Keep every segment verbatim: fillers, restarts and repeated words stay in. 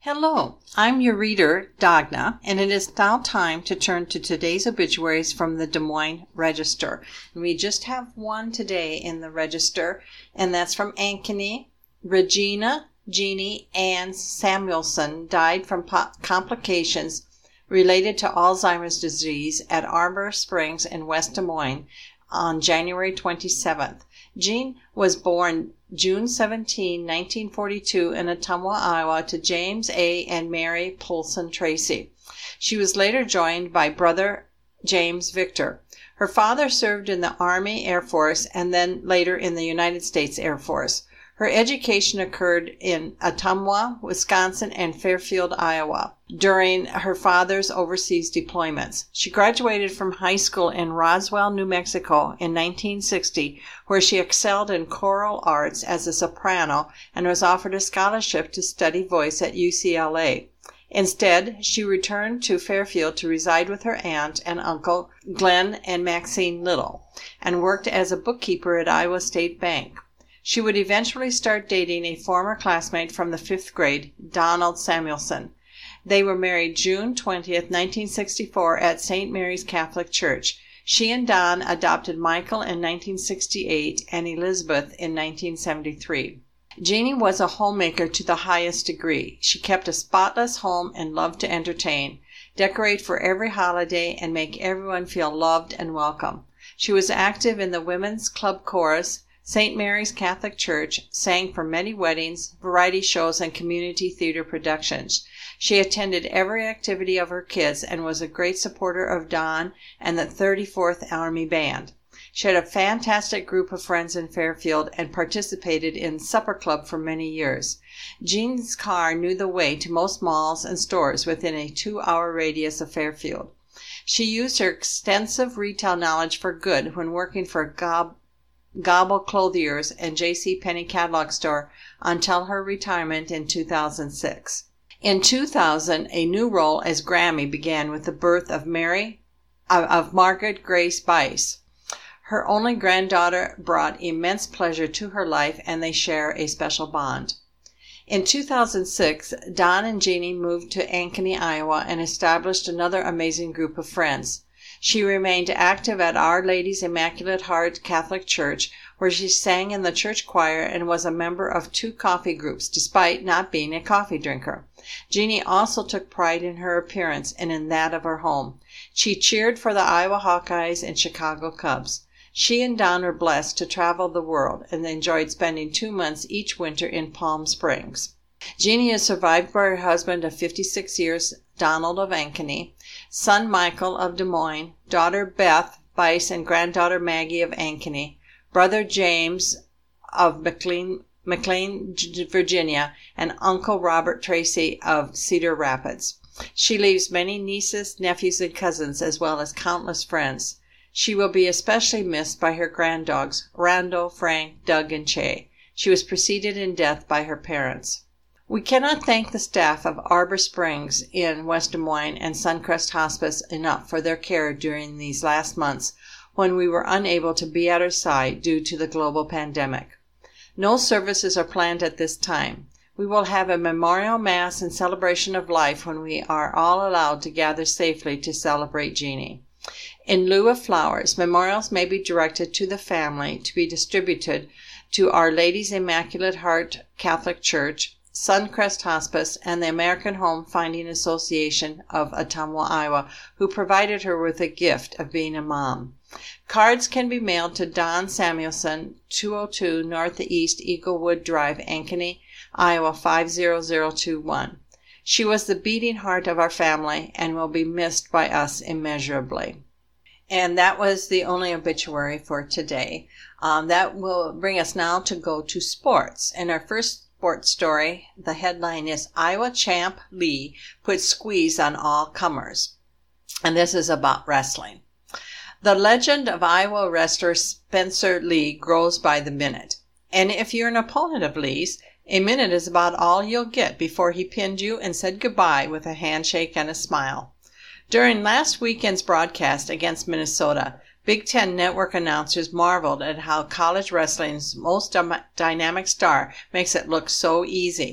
Hello, I'm your reader, Dagna, and it is now time to turn to today's obituaries from the Des Moines Register. And we just have one today in the Register, and that's from Ankeny. Regina Jeannie Ann Samuelson died from po- complications related to Alzheimer's disease at Arbor Springs in West Des Moines on January twenty-seventh. Jean was born June seventeenth, nineteen forty-two in Ottumwa, Iowa to James A. and Mary Polson Tracy. She was later joined by brother James Victor. Her father served in the Army, Air Force, and then later in the United States Air Force. Her education occurred in Ottumwa, Wisconsin, and Fairfield, Iowa, during her father's overseas deployments. She graduated from high school in Roswell, New Mexico in nineteen sixty, where she excelled in choral arts as a soprano and was offered a scholarship to study voice at U C L A. Instead, she returned to Fairfield to reside with her aunt and uncle, Glenn and Maxine Little, and worked as a bookkeeper at Iowa State Bank. She would eventually start dating a former classmate from the fifth grade, Donald Samuelson. They were married June twentieth, nineteen sixty-four at Saint Mary's Catholic Church. She and Don adopted Michael in nineteen sixty-eight and Elizabeth in nineteen seventy-three. Jeannie was a homemaker to the highest degree. She kept a spotless home and loved to entertain, decorate for every holiday, and make everyone feel loved and welcome. She was active in the Women's Club Chorus, Saint Mary's Catholic Church, sang for many weddings, variety shows, and community theater productions. She attended every activity of her kids and was a great supporter of Don and the thirty-fourth Army Band. She had a fantastic group of friends in Fairfield and participated in Supper Club for many years. Jean's car knew the way to most malls and stores within a two-hour radius of Fairfield. She used her extensive retail knowledge for good when working for Gob Gobble Clothiers and J C. Penney Catalog Store until her retirement in two thousand six. In two thousand, a new role as Grammy began with the birth of Mary of, of Margaret Grace Bice. Her only granddaughter brought immense pleasure to her life, and they share a special bond. In two thousand six, Don and Jeannie moved to Ankeny, Iowa, and established another amazing group of friends. She remained active at Our Lady's Immaculate Heart Catholic Church, where she sang in the church choir and was a member of two coffee groups, despite not being a coffee drinker. Jeannie also took pride in her appearance and in that of her home. She cheered for the Iowa Hawkeyes and Chicago Cubs. She and Don were blessed to travel the world and enjoyed spending two months each winter in Palm Springs. Jeannie is survived by her husband of fifty-six years, Donald of Ankeny, son Michael of Des Moines, daughter Beth Bice and granddaughter Maggie of Ankeny, brother James of McLean, McLean, Virginia, and uncle Robert Tracy of Cedar Rapids. She leaves many nieces, nephews, and cousins, as well as countless friends. She will be especially missed by her granddogs, Randall, Frank, Doug, and Che. She was preceded in death by her parents. We cannot thank the staff of Arbor Springs in West Des Moines and Suncrest Hospice enough for their care during these last months when we were unable to be at her side due to the global pandemic. No services are planned at this time. We will have a memorial mass and celebration of life when we are all allowed to gather safely to celebrate Jeannie. In lieu of flowers, memorials may be directed to the family to be distributed to Our Lady's Immaculate Heart Catholic Church, Suncrest Hospice, and the American Home Finding Association of Ottumwa, Iowa, who provided her with a gift of being a mom. Cards can be mailed to Don Samuelson, two oh two Northeast Eaglewood Drive, Ankeny, Iowa five zero zero two one. She was the beating heart of our family and will be missed by us immeasurably. And that was the only obituary for today. Um, that will bring us now to go to sports. And our first sports story, the headline is Iowa Champ Lee puts squeeze on all comers. And this is about wrestling. The legend of Iowa wrestler Spencer Lee grows by the minute. And if you're an opponent of Lee's, a minute is about all you'll get before he pinned you and said goodbye with a handshake and a smile. During last weekend's broadcast against Minnesota, Big Ten Network announcers marveled at how college wrestling's most dynamic star makes it look so easy.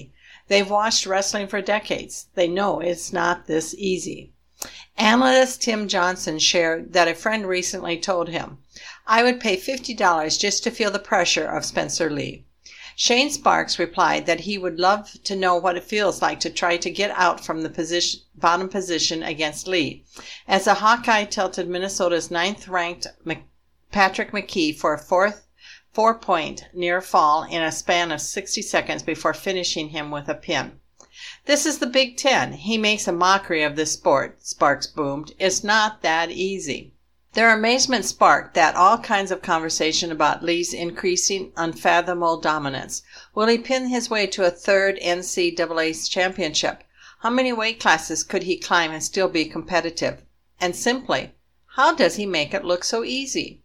They've watched wrestling for decades. They know it's not this easy. Analyst Tim Johnson shared that a friend recently told him, "I would pay fifty dollars just to feel the pressure of Spencer Lee." Shane Sparks replied that he would love to know what it feels like to try to get out from the position, bottom position against Lee, as a Hawkeye tilted Minnesota's ninth-ranked Patrick McKee for a fourth four-point near fall in a span of sixty seconds before finishing him with a pin. "This is the Big Ten. He makes a mockery of this sport," Sparks boomed. "It's not that easy." Their amazement sparked that all kinds of conversation about Lee's increasing, unfathomable dominance. Will he pin his way to a third N C double A championship? How many weight classes could he climb and still be competitive? And simply, how does he make it look so easy?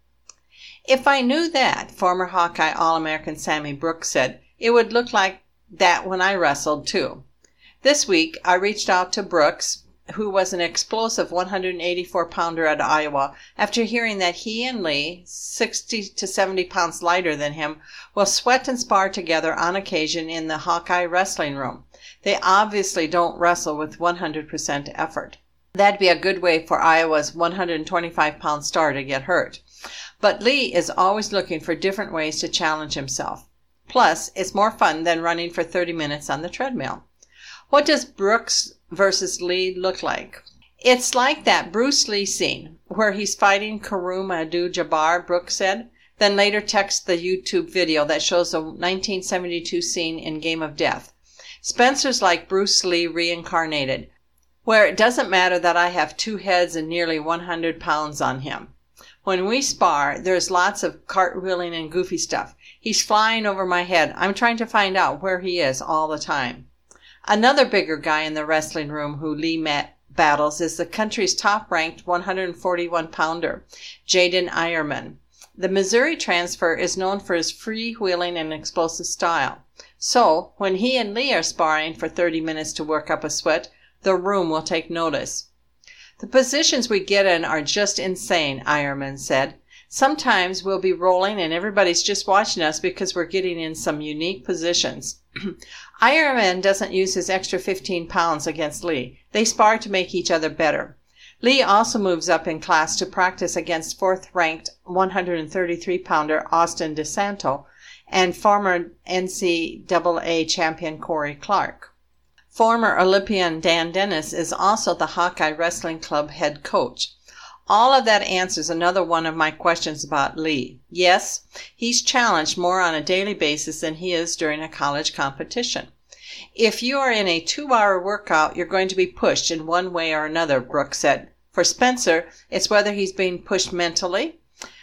"If I knew that," former Hawkeye All-American Sammy Brooks said, "it would look like that when I wrestled too." This week, I reached out to Brooks, who was an explosive one hundred eighty-four pounder at Iowa, after hearing that he and Lee, sixty to seventy pounds lighter than him, will sweat and spar together on occasion in the Hawkeye wrestling room. They obviously don't wrestle with one hundred percent effort. That'd be a good way for Iowa's one hundred twenty-five pound star to get hurt. But Lee is always looking for different ways to challenge himself. Plus, it's more fun than running for thirty minutes on the treadmill. What does Brooks versus Lee look like? "It's like that Bruce Lee scene where he's fighting Kareem Abdul-Jabbar," Brooks said, then later texted the YouTube video that shows the nineteen seventy-two scene in Game of Death. "Spencer's like Bruce Lee reincarnated, where it doesn't matter that I have two heads and nearly one hundred pounds on him. When we spar, there's lots of cartwheeling and goofy stuff. He's flying over my head. I'm trying to find out where he is all the time." Another bigger guy in the wrestling room who Lee met battles is the country's top-ranked one hundred forty-one pounder, Jaden Ironman. The Missouri transfer is known for his free-wheeling and explosive style. So, when he and Lee are sparring for thirty minutes to work up a sweat, the room will take notice. "The positions we get in are just insane," Ironman said. "Sometimes we'll be rolling and everybody's just watching us because we're getting in some unique positions." Ironman doesn't use his extra fifteen pounds against Lee. They spar to make each other better. Lee also moves up in class to practice against fourth-ranked one hundred thirty-three pounder Austin DeSanto and former N C double A champion Corey Clark. Former Olympian Dan Dennis is also the Hawkeye Wrestling Club head coach. All of that answers another one of my questions about Lee. Yes, he's challenged more on a daily basis than he is during a college competition. "If you are in a two-hour workout, you're going to be pushed in one way or another," Brooks said. For Spencer, it's whether he's being pushed mentally,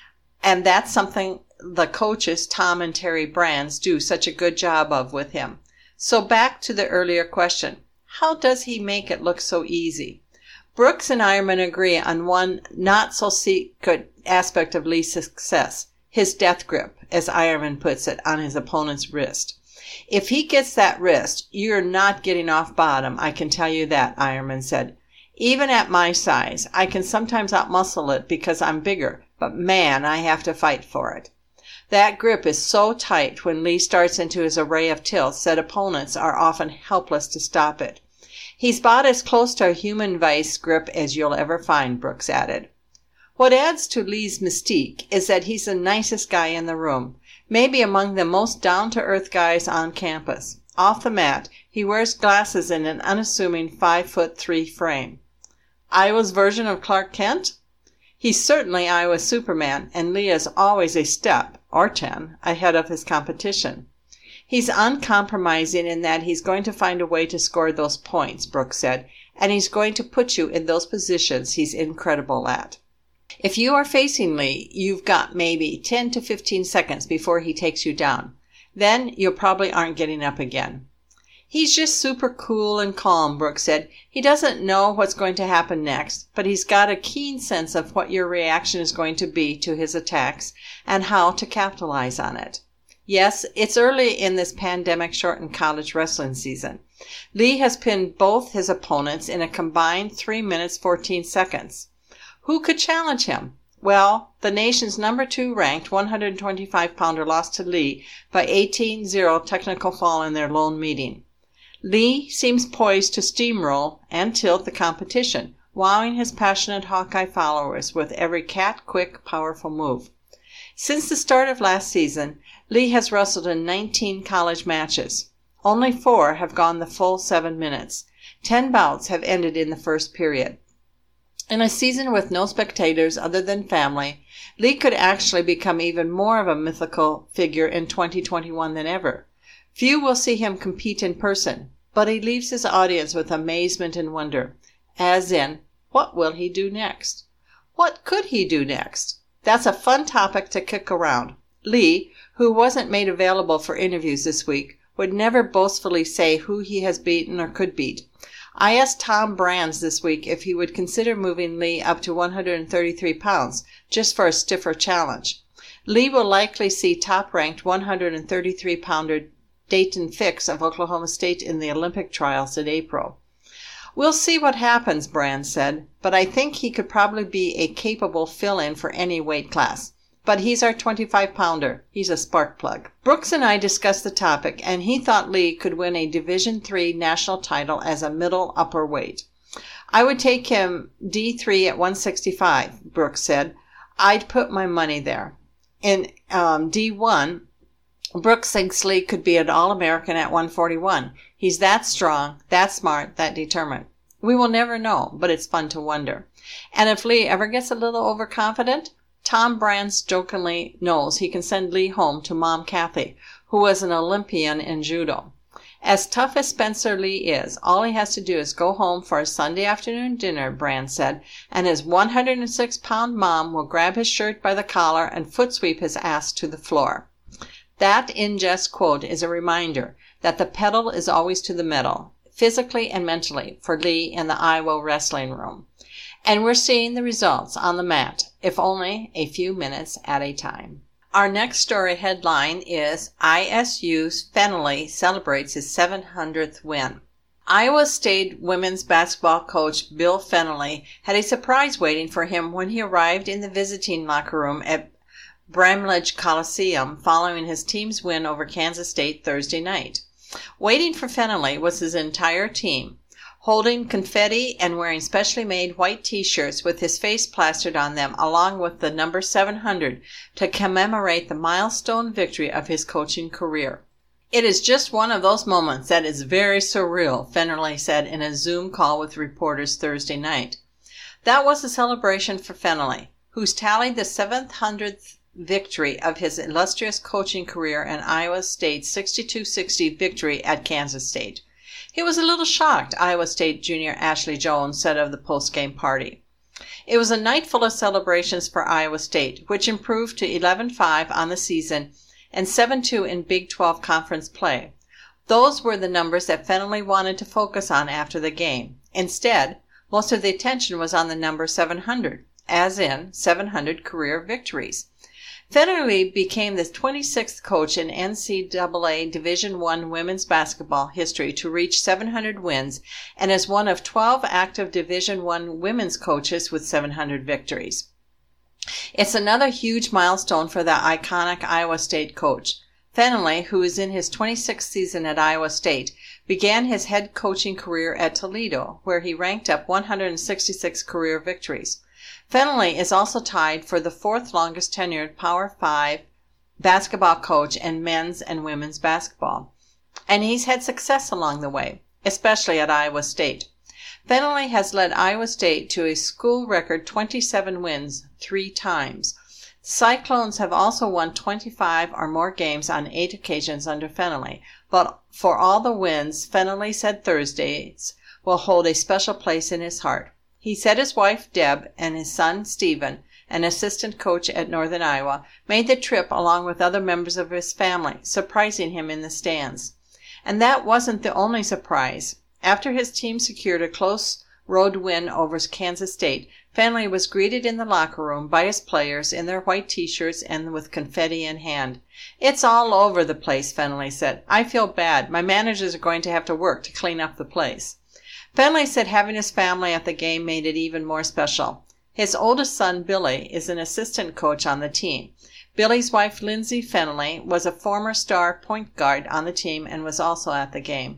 and that's something the coaches, Tom and Terry Brands, do such a good job of with him. So back to the earlier question, how does he make it look so easy? Brooks and Ironman agree on one not-so-secret aspect of Lee's success, his death grip, as Ironman puts it, on his opponent's wrist. "If he gets that wrist, you're not getting off bottom, I can tell you that," Ironman said. "Even at my size, I can sometimes outmuscle it because I'm bigger, but man, I have to fight for it." That grip is so tight when Lee starts into his array of tilts that opponents are often helpless to stop it. "He's about as close to a human vice grip as you'll ever find," Brooks added. What adds to Lee's mystique is that he's the nicest guy in the room, maybe among the most down-to-earth guys on campus. Off the mat, he wears glasses in an unassuming five foot three frame. Iowa's version of Clark Kent? He's certainly Iowa's Superman, and Lee is always a step, or ten, ahead of his competition. "He's uncompromising in that he's going to find a way to score those points," Brooks said, "and he's going to put you in those positions he's incredible at. If you are facing Lee, you've got maybe ten to fifteen seconds before he takes you down. Then you probably aren't getting up again." "He's just super cool and calm," Brooks said. "He doesn't know what's going to happen next, but he's got a keen sense of what your reaction is going to be to his attacks and how to capitalize on it." Yes, it's early in this pandemic-shortened college wrestling season. Lee has pinned both his opponents in a combined three minutes fourteen seconds. Who could challenge him? Well, the nation's number two ranked one hundred twenty-five pounder lost to Lee by eighteen zero technical fall in their lone meeting. Lee seems poised to steamroll and tilt the competition, wowing his passionate Hawkeye followers with every cat-quick, powerful move. Since the start of last season, Lee has wrestled in nineteen college matches. Only four have gone the full seven minutes. Ten bouts have ended in the first period. In a season with no spectators other than family, Lee could actually become even more of a mythical figure in twenty twenty-one than ever. Few will see him compete in person, but he leaves his audience with amazement and wonder, as in, what will he do next? What could he do next? That's a fun topic to kick around. Lee, who wasn't made available for interviews this week, would never boastfully say who he has beaten or could beat. I asked Tom Brands this week if he would consider moving Lee up to one hundred thirty-three pounds, just for a stiffer challenge. Lee will likely see top-ranked one hundred thirty-three pounder Dayton Fix of Oklahoma State in the Olympic trials in April. We'll see what happens, Brands said, but I think he could probably be a capable fill-in for any weight class. But he's our twenty-five pounder. He's a spark plug. Brooks and I discussed the topic, and he thought Lee could win a Division three national title as a middle upper weight. I would take him D three at one sixty-five, Brooks said. I'd put my money there. In um, D one, Brooks thinks Lee could be an All-American at one forty-one. He's that strong, that smart, that determined. We will never know, but it's fun to wonder. And if Lee ever gets a little overconfident, Tom Brands jokingly knows he can send Lee home to Mom Kathy, who was an Olympian in judo. As tough as Spencer Lee is, all he has to do is go home for a Sunday afternoon dinner, Brands said, and his one hundred six pound mom will grab his shirt by the collar and foot sweep his ass to the floor. That in-jest quote is a reminder that the pedal is always to the metal, physically and mentally, for Lee in the Iowa wrestling room. And we're seeing the results on the mat, if only a few minutes at a time. Our next story headline is I S U's Fennelly celebrates his seven hundredth win. Iowa State women's basketball coach Bill Fennelly had a surprise waiting for him when he arrived in the visiting locker room at Bramlage Coliseum following his team's win over Kansas State Thursday night. Waiting for Fennelly was his entire team, holding confetti and wearing specially made white t-shirts with his face plastered on them along with the number seven hundred to commemorate the milestone victory of his coaching career. It is just one of those moments that is very surreal, Fennelly said in a Zoom call with reporters Thursday night. That was a celebration for Fennelly, who's tallied the seven hundredth victory of his illustrious coaching career in Iowa State's sixty-two sixty victory at Kansas State. He was a little shocked, Iowa State junior Ashley Jones said of the post-game party. It was a night full of celebrations for Iowa State, which improved to eleven five on the season and seven two in Big twelve conference play. Those were the numbers that Fennelly wanted to focus on after the game. Instead, most of the attention was on the number seven hundred, as in seven hundred career victories. Fennelly became the twenty-sixth coach in N C double A Division one women's basketball history to reach seven hundred wins and is one of twelve active Division one women's coaches with seven hundred victories. It's another huge milestone for the iconic Iowa State coach. Fennelly, who is in his twenty-sixth season at Iowa State, began his head coaching career at Toledo, where he ranked up one hundred sixty-six career victories. Fennelly is also tied for the fourth longest tenured Power five basketball coach in men's and women's basketball. And he's had success along the way, especially at Iowa State. Fennelly has led Iowa State to a school record twenty-seven wins three times. The Cyclones have also won twenty-five or more games on eight occasions under Fennelly, but for all the wins, Fennelly said Thursdays will hold a special place in his heart. He said his wife, Deb, and his son, Stephen, an assistant coach at Northern Iowa, made the trip along with other members of his family, surprising him in the stands. And that wasn't the only surprise. After his team secured a close road win over Kansas State, Fennelly was greeted in the locker room by his players in their white t-shirts and with confetti in hand. It's all over the place, Fennelly said. I feel bad. My managers are going to have to work to clean up the place. Fennelly said having his family at the game made it even more special. His oldest son, Billy, is an assistant coach on the team. Billy's wife, Lindsay Fennelly, was a former star point guard on the team and was also at the game.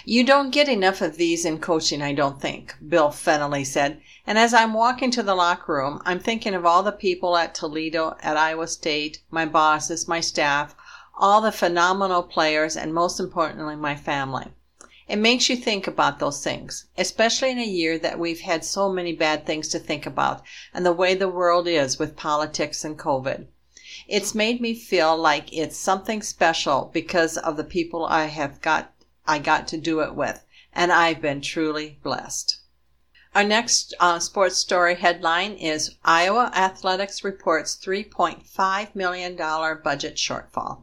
"You don't get enough of these in coaching, I don't think," Bill Fennelly said. "And as I'm walking to the locker room, I'm thinking of all the people at Toledo, at Iowa State, my bosses, my staff, all the phenomenal players, and most importantly, my family." It makes you think about those things, especially in a year that we've had so many bad things to think about and the way the world is with politics and COVID. It's made me feel like it's something special because of the people I have got I got to do it with, and I've been truly blessed. Our next uh, sports story headline is Iowa Athletics reports three point five million dollars budget shortfall.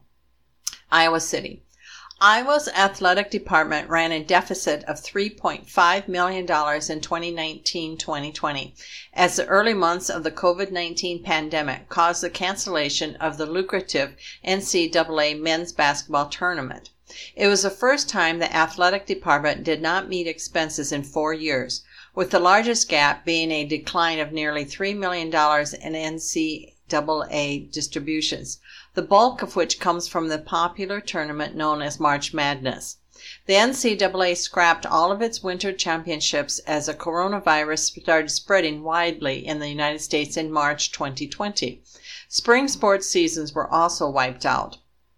Iowa City. Iowa's athletic department ran a deficit of three point five million dollars in twenty nineteen twenty twenty, as the early months of the COVID nineteen pandemic caused the cancellation of the lucrative N C double A men's basketball tournament. It was the first time the athletic department did not meet expenses in four years, with the largest gap being a decline of nearly three million dollars in N C double A distributions, the bulk of which comes from the popular tournament known as March Madness. The N C double A scrapped all of its winter championships as the coronavirus started spreading widely in the United States in March twenty twenty. Spring sports seasons were also wiped out.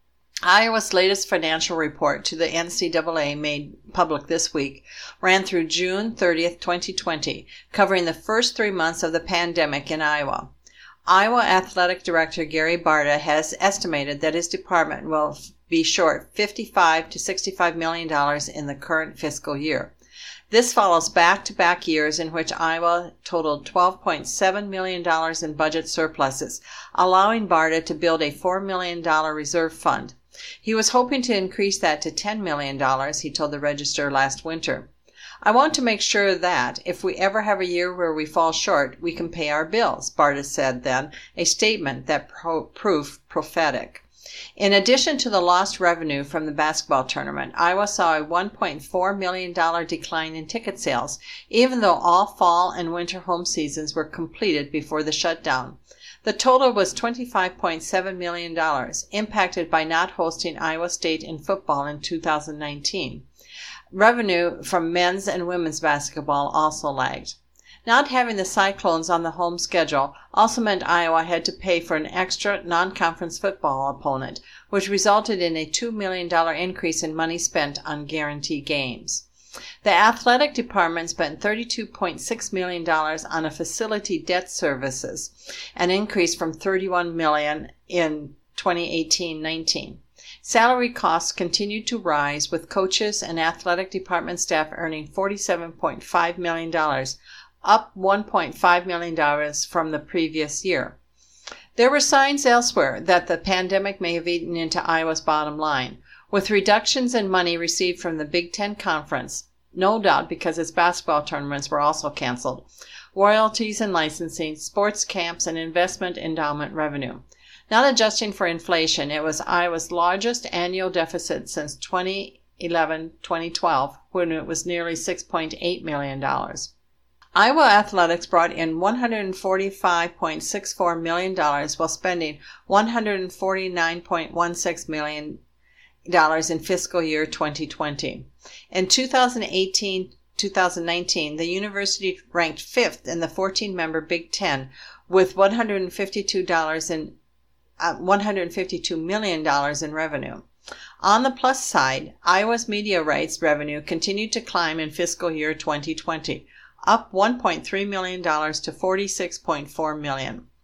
Iowa's latest financial report to the N C double A, made public this week, ran through June thirtieth, twenty twenty, covering the first three months of the pandemic in Iowa. Iowa Athletic Director Gary Barta has estimated that his department will be short fifty-five to sixty-five million dollars in the current fiscal year. This follows back-to-back years in which Iowa totaled twelve point seven million dollars in budget surpluses, allowing Barta to build a four million dollars reserve fund. He was hoping to increase that to ten million dollars, he told the Register last winter. "I want to make sure that, if we ever have a year where we fall short, we can pay our bills," Barta said then, a statement that pro- proved prophetic. In addition to the lost revenue from the basketball tournament, Iowa saw a one point four million dollars decline in ticket sales, even though all fall and winter home seasons were completed before the shutdown. The total was twenty-five point seven million dollars, impacted by not hosting Iowa State in football in two thousand nineteen. Revenue from men's and women's basketball also lagged. Not having the Cyclones on the home schedule also meant Iowa had to pay for an extra non-conference football opponent, which resulted in a two million dollars increase in money spent on guarantee games. The athletic department spent thirty-two point six million dollars on a facility debt services, an increase from thirty-one million dollars in twenty eighteen nineteen. Salary costs continued to rise, with coaches and athletic department staff earning forty-seven point five million dollars, up one point five million dollars from the previous year. There were signs elsewhere that the pandemic may have eaten into Iowa's bottom line, with reductions in money received from the Big Ten Conference, no doubt because its basketball tournaments were also canceled, royalties and licensing, sports camps, and investment endowment revenue. Not adjusting for inflation, it was Iowa's largest annual deficit since twenty eleven twenty twelve, when it was nearly six point eight million dollars. Iowa Athletics brought in one hundred forty-five point six four million dollars while spending one hundred forty-nine point one six million dollars dollars in fiscal year twenty twenty. In two thousand eighteen to two thousand nineteen, the university ranked fifth in the fourteen-member Big Ten with one hundred fifty-two dollars in uh, one hundred fifty-two million dollars in revenue. On the plus side, Iowa's media rights revenue continued to climb in fiscal year twenty twenty, up one point three million dollars to forty-six point four million dollars.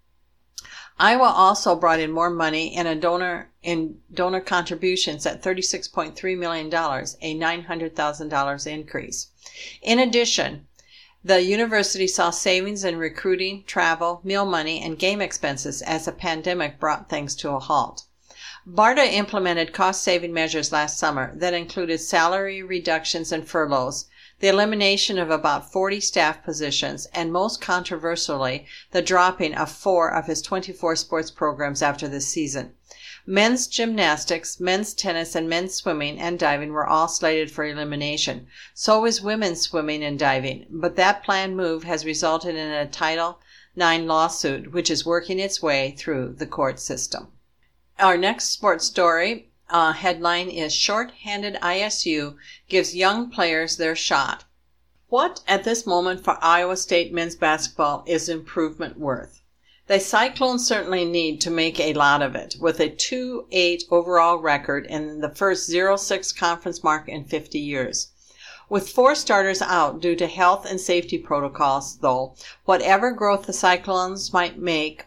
Iowa also brought in more money in a donor in donor contributions at thirty-six point three million dollars, a nine hundred thousand dollars increase. In addition, the university saw savings in recruiting, travel, meal money, and game expenses as the pandemic brought things to a halt. Barta implemented cost-saving measures last summer that included salary reductions and furloughs, the elimination of about forty staff positions, and most controversially, the dropping of four of his twenty-four sports programs after this season. Men's gymnastics, men's tennis, and men's swimming and diving were all slated for elimination. So is women's swimming and diving, but that planned move has resulted in a Title nine lawsuit, which is working its way through the court system. Our next sports story uh, headline is Short-Handed I S U Gives Young Players Their Shot. What at this moment for Iowa State men's basketball is improvement worth? The Cyclones certainly need to make a lot of it, with a two eight overall record and the first zero six conference mark in fifty years. With four starters out due to health and safety protocols, though, whatever growth the Cyclones might make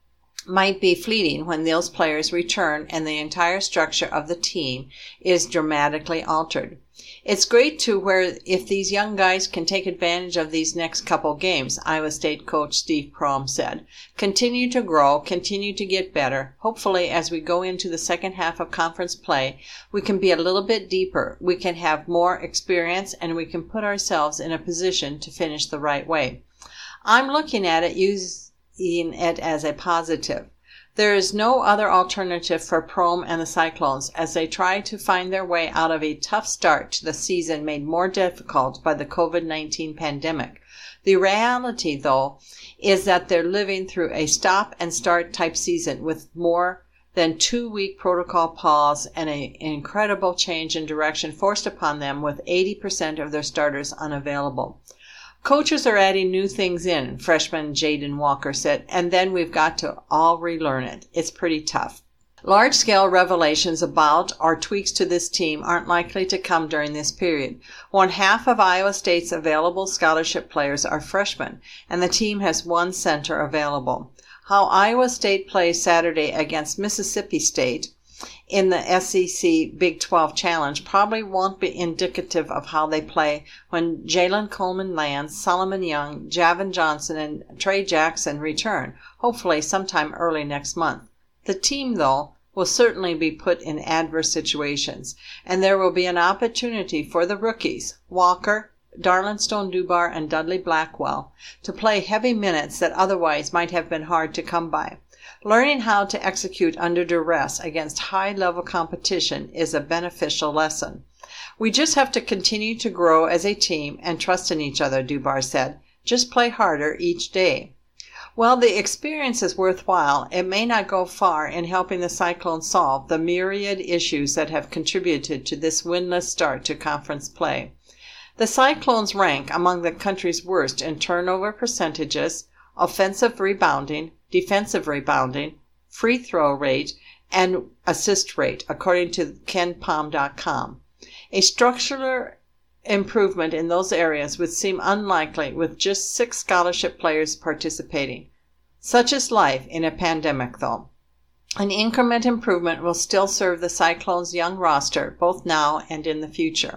might be fleeting when those players return and the entire structure of the team is dramatically altered. It's great too where if these young guys can take advantage of these next couple games, Iowa State coach Steve Prohm said. Continue to grow, continue to get better. Hopefully as we go into the second half of conference play, we can be a little bit deeper. We can have more experience and we can put ourselves in a position to finish the right way. I'm looking at it using it as a positive. There is no other alternative for Prohm and the Cyclones as they try to find their way out of a tough start to the season made more difficult by the covid nineteen pandemic. The reality, though, is that they're living through a stop-and-start type season with more than two-week protocol pause and an incredible change in direction forced upon them with eighty percent of their starters unavailable. Coaches are adding new things in, freshman Jaden Walker said, and then we've got to all relearn it. It's pretty tough. Large-scale revelations about or tweaks to this team aren't likely to come during this period. One half of Iowa State's available scholarship players are freshmen, and the team has one center available. How Iowa State plays Saturday against Mississippi State in the S E C Big twelve Challenge probably won't be indicative of how they play when Jalen Coleman lands, Solomon Young, Javon Johnson, and Trey Jackson return, hopefully sometime early next month. The team, though, will certainly be put in adverse situations, and there will be an opportunity for the rookies, Walker, Darlin Stone-Dubar, and Dudley Blackwell, to play heavy minutes that otherwise might have been hard to come by. Learning how to execute under duress against high-level competition is a beneficial lesson. We just have to continue to grow as a team and trust in each other, Dubar said. Just play harder each day. While the experience is worthwhile, it may not go far in helping the Cyclones solve the myriad issues that have contributed to this winless start to conference play. The Cyclones rank among the country's worst in turnover percentages, offensive rebounding, defensive rebounding, free throw rate, and assist rate, according to Ken Pom dot com. A structural improvement in those areas would seem unlikely with just six scholarship players participating. Such is life in a pandemic, though. An increment improvement will still serve the Cyclones' young roster, both now and in the future.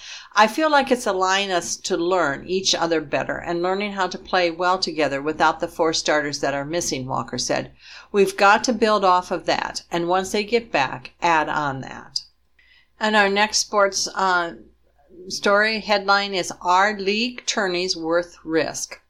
I feel like it's allowing us to learn each other better and learning how to play well together without the four starters that are missing, Walker said. We've got to build off of that, and once they get back, add on that. And our next sports uh, story headline is Are League Tourneys Worth Risk?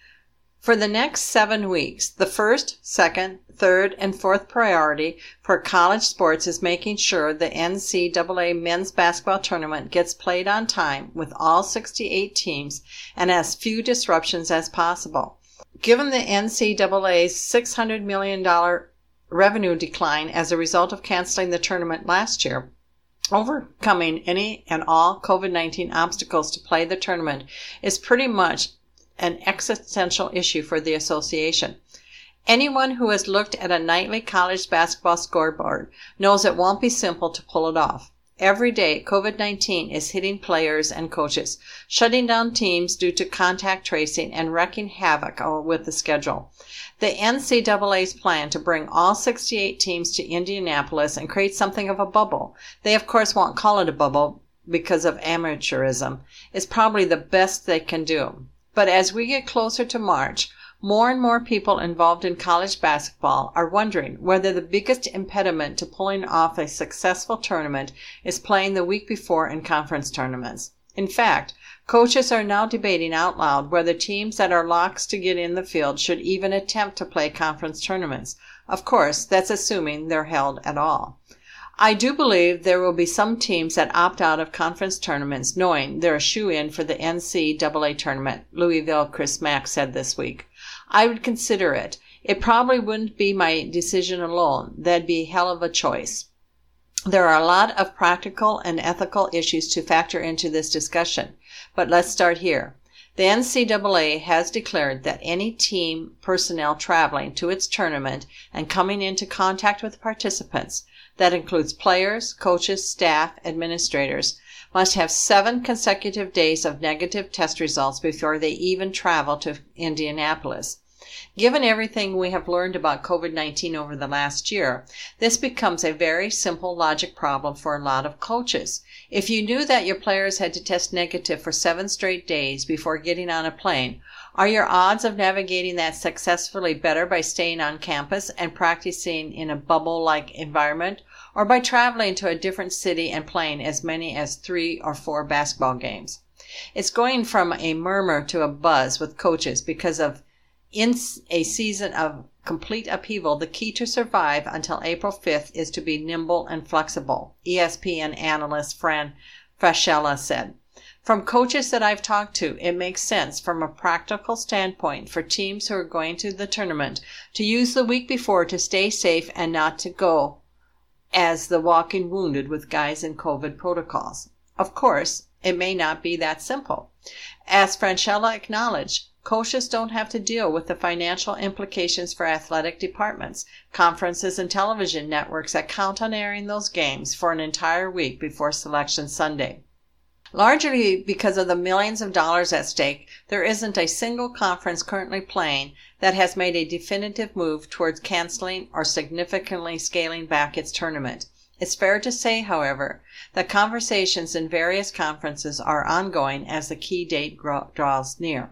For the next seven weeks, the first, second, third, and fourth priority for college sports is making sure the N C double A men's basketball tournament gets played on time with all sixty-eight teams and as few disruptions as possible. Given the N C double A's six hundred million dollars revenue decline as a result of canceling the tournament last year, overcoming any and all covid nineteen obstacles to play the tournament is pretty much an existential issue for the association. Anyone who has looked at a nightly college basketball scoreboard knows it won't be simple to pull it off. Every day, covid nineteen is hitting players and coaches, shutting down teams due to contact tracing and wreaking havoc with the schedule. The N C double A's plan to bring all sixty-eight teams to Indianapolis and create something of a bubble, they of course won't call it a bubble because of amateurism, is probably the best they can do. But as we get closer to March, more and more people involved in college basketball are wondering whether the biggest impediment to pulling off a successful tournament is playing the week before in conference tournaments. In fact, coaches are now debating out loud whether teams that are locks to get in the field should even attempt to play conference tournaments. Of course, that's assuming they're held at all. I do believe there will be some teams that opt out of conference tournaments knowing they're a shoe-in for the N C double A tournament, Louisville Chris Mack said this week. I would consider it. It probably wouldn't be my decision alone. That'd be a hell of a choice. There are a lot of practical and ethical issues to factor into this discussion, but let's start here. The N C double A has declared that any team personnel traveling to its tournament and coming into contact with participants, that includes players, coaches, staff, administrators, must have seven consecutive days of negative test results before they even travel to Indianapolis. Given everything we have learned about COVID nineteen over the last year, this becomes a very simple logic problem for a lot of coaches. If you knew that your players had to test negative for seven straight days before getting on a plane, are your odds of navigating that successfully better by staying on campus and practicing in a bubble-like environment, or by traveling to a different city and playing as many as three or four basketball games? It's going from a murmur to a buzz with coaches because of in a season of complete upheaval, the key to survive until April fifth is to be nimble and flexible, E S P N analyst Fran Fraschilla said. From coaches that I've talked to, it makes sense from a practical standpoint for teams who are going to the tournament to use the week before to stay safe and not to go as the walking wounded with guys in COVID protocols. Of course, it may not be that simple. As Fraschilla acknowledged, coaches don't have to deal with the financial implications for athletic departments, conferences, and television networks that count on airing those games for an entire week before Selection Sunday. Largely because of the millions of dollars at stake, there isn't a single conference currently playing that has made a definitive move towards canceling or significantly scaling back its tournament. It's fair to say, however, that conversations in various conferences are ongoing as the key date draws near.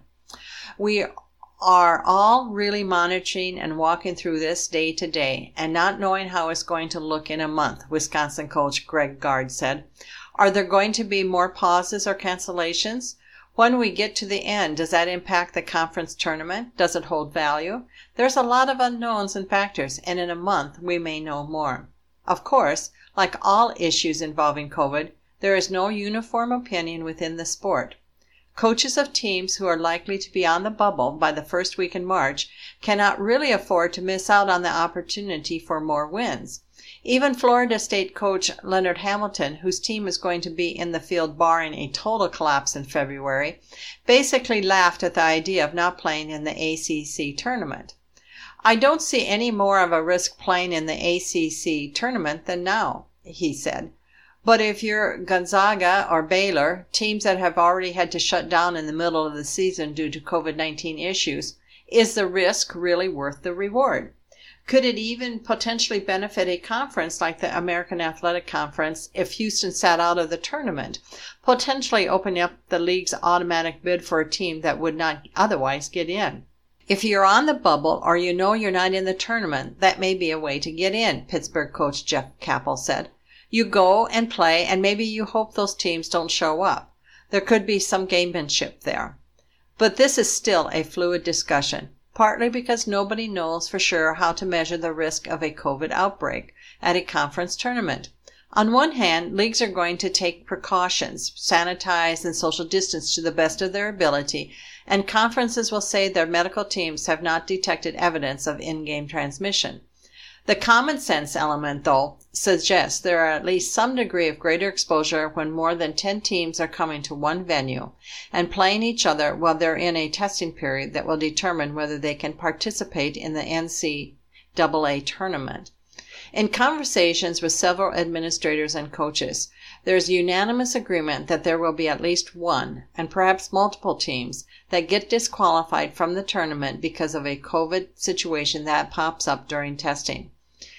We are all really monitoring and walking through this day to day and not knowing how it's going to look in a month, Wisconsin coach Greg Gard said. Are there going to be more pauses or cancellations? When we get to the end, does that impact the conference tournament? Does it hold value? There's a lot of unknowns and factors, and in a month we may know more. Of course, like all issues involving COVID, there is no uniform opinion within the sport. Coaches of teams who are likely to be on the bubble by the first week in March cannot really afford to miss out on the opportunity for more wins. Even Florida State coach Leonard Hamilton, whose team is going to be in the field barring a total collapse in February, basically laughed at the idea of not playing in the A C C tournament. I don't see any more of a risk playing in the A C C tournament than now, he said. But if you're Gonzaga or Baylor, teams that have already had to shut down in the middle of the season due to COVID nineteen issues, is the risk really worth the reward? Could it even potentially benefit a conference like the American Athletic Conference if Houston sat out of the tournament, potentially opening up the league's automatic bid for a team that would not otherwise get in? If you're on the bubble or you know you're not in the tournament, that may be a way to get in, Pittsburgh coach Jeff Capel said. You go and play, and maybe you hope those teams don't show up. There could be some gamemanship there. But this is still a fluid discussion, partly because nobody knows for sure how to measure the risk of a COVID outbreak at a conference tournament. On one hand, leagues are going to take precautions, sanitize and social distance to the best of their ability, and conferences will say their medical teams have not detected evidence of in-game transmission. The common sense element, though, suggests there are at least some degree of greater exposure when more than ten teams are coming to one venue and playing each other while they're in a testing period that will determine whether they can participate in the N C double A tournament. In conversations with several administrators and coaches, there is unanimous agreement that there will be at least one, and perhaps multiple teams, that get disqualified from the tournament because of a COVID situation that pops up during testing.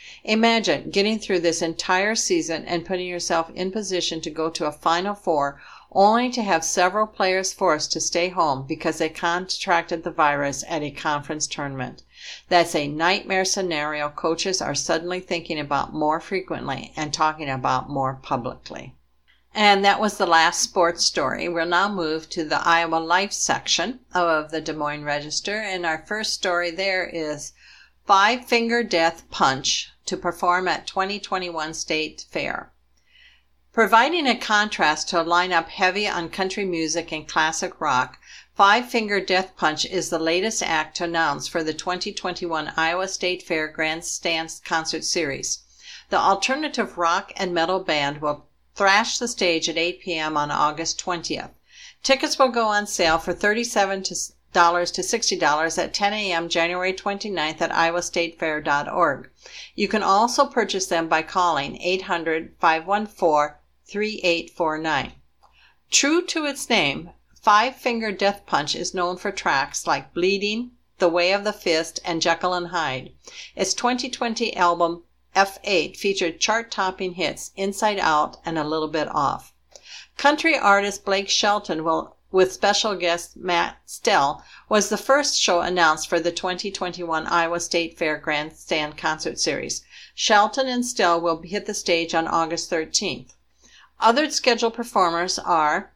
Imagine getting through this entire season and putting yourself in position to go to a Final Four only to have several players forced to stay home because they contracted the virus at a conference tournament. That's a nightmare scenario coaches are suddenly thinking about more frequently and talking about more publicly. And that was the last sports story. We'll now move to the Iowa Life section of the Des Moines Register. And our first story there is Five Finger Death Punch to perform at twenty twenty-one State Fair. Providing a contrast to a lineup heavy on country music and classic rock, Five Finger Death Punch is the latest act to announce for the twenty twenty-one Iowa State Fair Grandstand Concert Series. The alternative rock and metal band will thrash the stage at eight p.m. on August twentieth. Tickets will go on sale for thirty-seven dollars to sixty dollars at ten a.m. January twenty-ninth at iowa state fair dot org. You can also purchase them by calling eight hundred, five one four, three eight four nine. True to its name, Five Finger Death Punch is known for tracks like Bleeding, The Way of the Fist, and Jekyll and Hyde. Its twenty twenty album F eight featured chart-topping hits Inside Out and A Little Bit Off. Country artist Blake Shelton will, with special guest Matt Stell, was the first show announced for the twenty twenty-one Iowa State Fair Grandstand Concert Series. Shelton and Stell will hit the stage on August thirteenth. Other scheduled performers are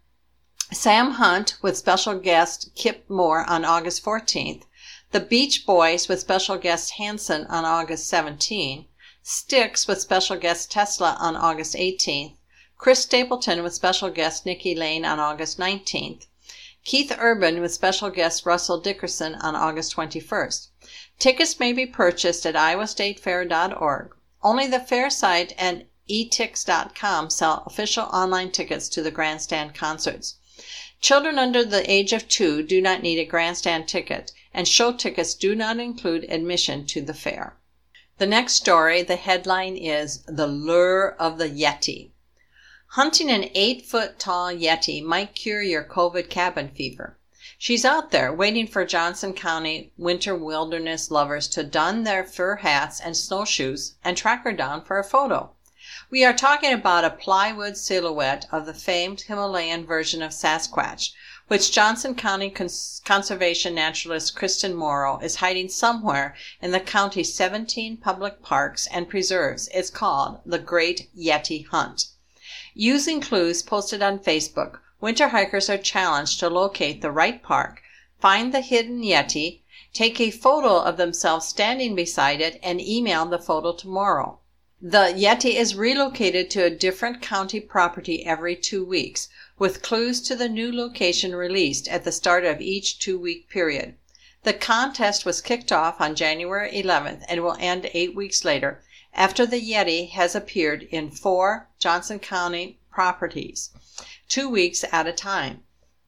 Sam Hunt with special guest Kip Moore on August fourteenth, the Beach Boys with special guest Hanson on August seventeenth, Styx with special guest Tesla on August eighteenth, Chris Stapleton with special guest Nikki Lane on August nineteenth, Keith Urban with special guest Russell Dickerson on August twenty-first. Tickets may be purchased at iowa state fair dot org. Only the fair site and e tix dot com sell official online tickets to the grandstand concerts. Children under the age of two do not need a grandstand ticket, and show tickets do not include admission to the fair. The next story, the headline is The Lure of the Yeti. Hunting an eight-foot-tall Yeti might cure your COVID cabin fever. She's out there waiting for Johnson County winter wilderness lovers to don their fur hats and snowshoes and track her down for a photo. We are talking about a plywood silhouette of the famed Himalayan version of Sasquatch, which Johnson County Cons- Conservation Naturalist Kristen Morrow is hiding somewhere in the county's seventeen public parks and preserves. It's called the Great Yeti Hunt. Using clues posted on Facebook, winter hikers are challenged to locate the right park, find the hidden Yeti, take a photo of themselves standing beside it, and email the photo to Morrow. The Yeti is relocated to a different county property every two weeks, with clues to the new location released at the start of each two-week period. The contest was kicked off on January eleventh and will end eight weeks later, after the Yeti has appeared in four Johnson County properties, two weeks at a time.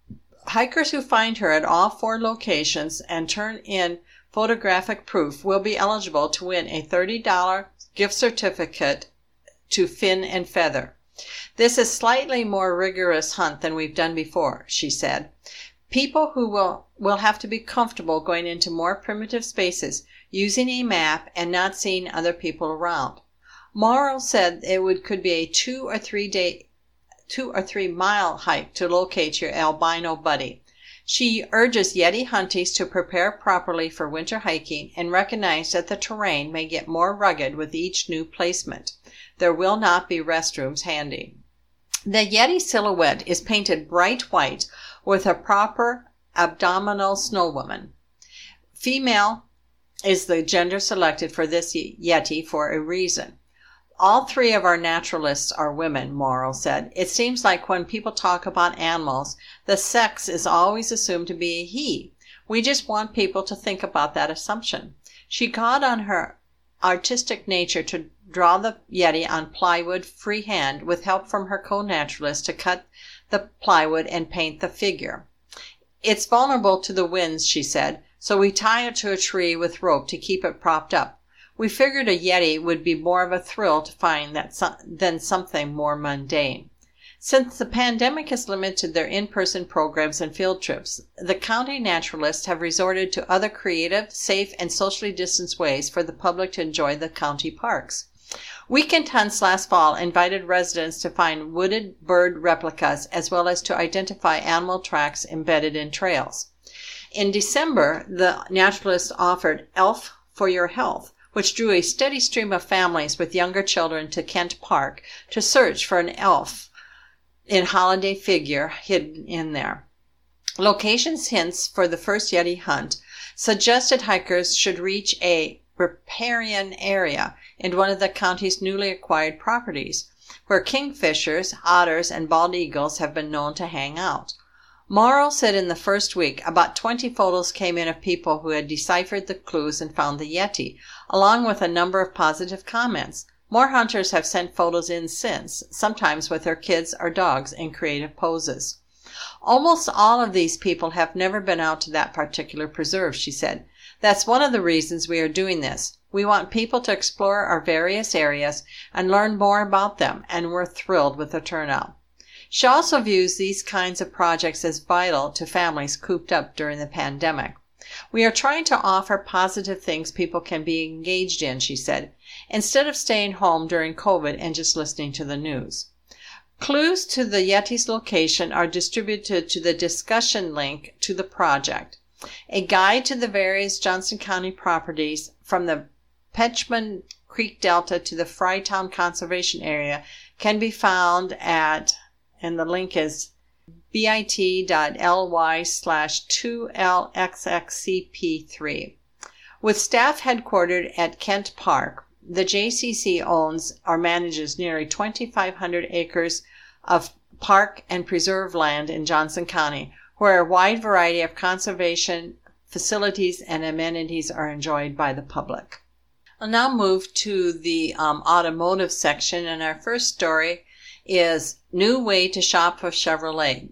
Hikers who find her at all four locations and turn in photographic proof will be eligible to win a thirty dollars gift certificate to Fin and Feather. This is slightly more rigorous hunt than we've done before, she said. People who will, will have to be comfortable going into more primitive spaces, using a map and not seeing other people around. Morrow said it would could be a two or three day, two or three mile hike to locate your albino buddy. She urges Yeti hunties to prepare properly for winter hiking and recognize that the terrain may get more rugged with each new placement. There will not be restrooms handy. The Yeti silhouette is painted bright white with a proper abdominal snow woman. Female is the gender selected for this Yeti for a reason. All three of our naturalists are women, Morrow said. It seems like when people talk about animals, the sex is always assumed to be a he. We just want people to think about that assumption. She called on her artistic nature to draw the Yeti on plywood freehand with help from her co-naturalist to cut the plywood and paint the figure. It's vulnerable to the winds, she said, so we tie it to a tree with rope to keep it propped up. We figured a Yeti would be more of a thrill to find that so- than something more mundane. Since the pandemic has limited their in-person programs and field trips, the county naturalists have resorted to other creative, safe, and socially distanced ways for the public to enjoy the county parks. Weekend hunts last fall invited residents to find wooded bird replicas as well as to identify animal tracks embedded in trails. In December, the naturalists offered Elf for Your Health, which drew a steady stream of families with younger children to Kent Park to search for an elf in holiday figure hidden in there. Locations hints for the first Yeti hunt suggested hikers should reach a riparian area in one of the county's newly acquired properties, where kingfishers, otters, and bald eagles have been known to hang out. Morrow said in the first week, about twenty photos came in of people who had deciphered the clues and found the Yeti, along with a number of positive comments. More hunters have sent photos in since, sometimes with their kids or dogs in creative poses. Almost all of these people have never been out to that particular preserve, she said. That's one of the reasons we are doing this. We want people to explore our various areas and learn more about them, and we're thrilled with the turnout. She also views these kinds of projects as vital to families cooped up during the pandemic. We are trying to offer positive things people can be engaged in, she said, instead of staying home during COVID and just listening to the news. Clues to the Yeti's location are distributed to the discussion link to the project. A guide to the various Johnson County properties from the Petchman Creek Delta to the Frytown Conservation Area can be found at, and the link is bit.ly slash 2LXXCP3. With staff headquartered at Kent Park, the J C C owns or manages nearly twenty-five hundred acres of park and preserve land in Johnson County, where a wide variety of conservation facilities and amenities are enjoyed by the public. I'll now move to the um, automotive section, and our first story is New Way to Shop for Chevrolet.